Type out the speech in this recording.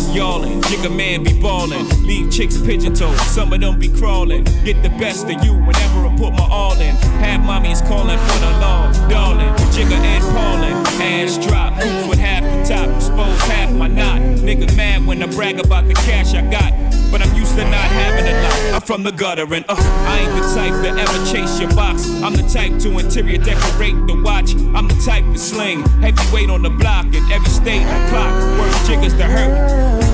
Y'allin', Jigga man be ballin'. Leave chicks pigeon-toed, some of them be crawlin'. Get the best of you whenever I put my all in. Have mommies callin' for the law, darling. Jigga and Paulin', ass drop. Boots with half the top, expose half my knot. Nigga mad when I brag about the cash I got. But I'm used to not having a lot. I'm from the gutter and I ain't the type to ever chase your box. I'm the type to interior decorate the watch. I'm the type to sling heavyweight on the block in every state I clock. Work jiggers to hurt.